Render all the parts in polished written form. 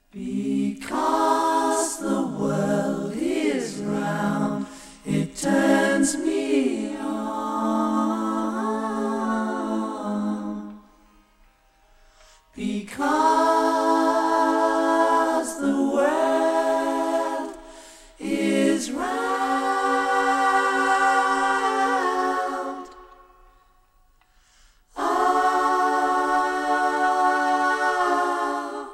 Because the world is round, it turns me on. Because the world is round. Oh,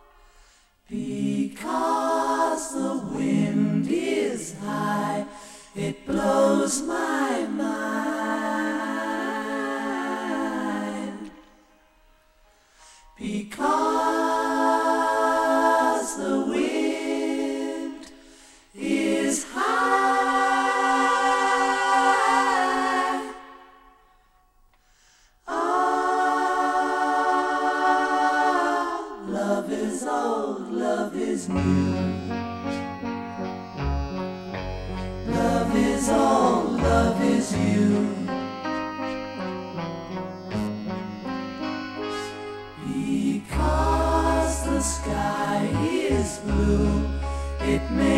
because the wind is high, it blows my mind. Because the wind is high. Oh, love is old, love is new. Love is all, love is you. Because the sky is blue, it makes